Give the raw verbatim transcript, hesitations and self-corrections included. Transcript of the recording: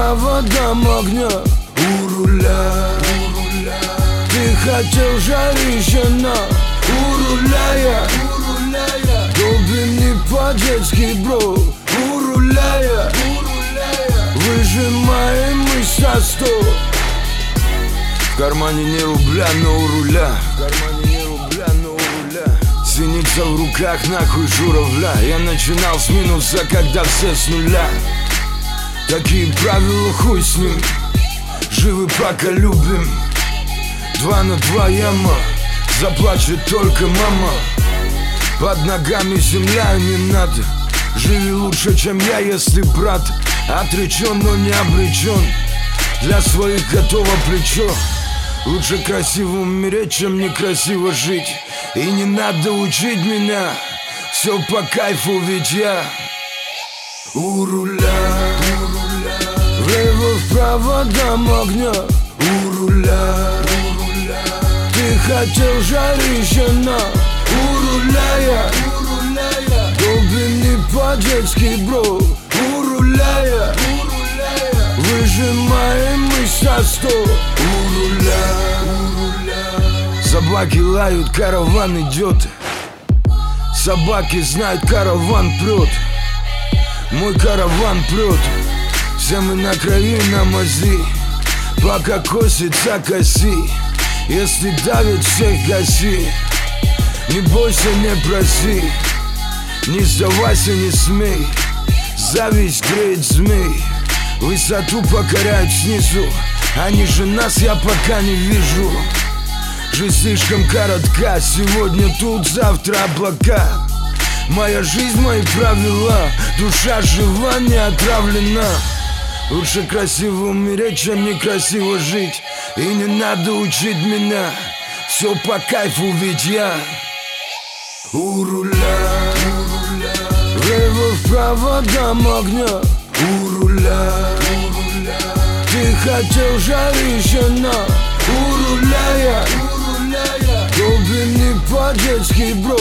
проводам огня. У руля, у руля. Ты хотел жарище, на у руля я, у руля я. Долбим не по-детски, бро. У руля я, у руля я. Выжимаем мы со сто. В кармане не рубля, но у руля. В кармане не рубля, но у руля. Синица в руках, нахуй журавля. Я начинал с минуса, когда все с нуля. Такие правила, хуй с ним. Живы пока любим. Два на два яма. Заплачет только мама. Под ногами земля, не надо. Живи лучше, чем я, если брат отречен, но не обречен. Для своих готово плечо. Лучше красиво умереть, чем некрасиво жить. И не надо учить меня. Все по кайфу, ведь я у руля, у руля. Влево-вправо дам огня. У руля, у руля. Ты хотел жарище, на у руля я, у руля я. Долбим не по-детски, бро. У руля я, у руля я. Выжимаем мы со сто. У руля, у руля. Собаки лают, караван идет. Собаки знают, караван прет. Мой караван прет. Все мы на крови, на мази. Пока косится коси. Если давит, всех гаси. Не бойся, не проси. Не сдавайся, не смей. Зависть греет змей. Высоту покоряют снизу. Они же нас я пока не вижу. Жизнь слишком коротка. Сегодня тут, завтра облака. Моя жизнь, мои правила. Душа жива, не отравлена. Лучше красиво умереть, чем некрасиво жить. И не надо учить меня. Все по кайфу, ведь я у руля, у руля. Влево-вправо дам огня. У руля, у руля. Ты хотел жарище, на у руля я, у руля я. Долбим не по-детски, бро.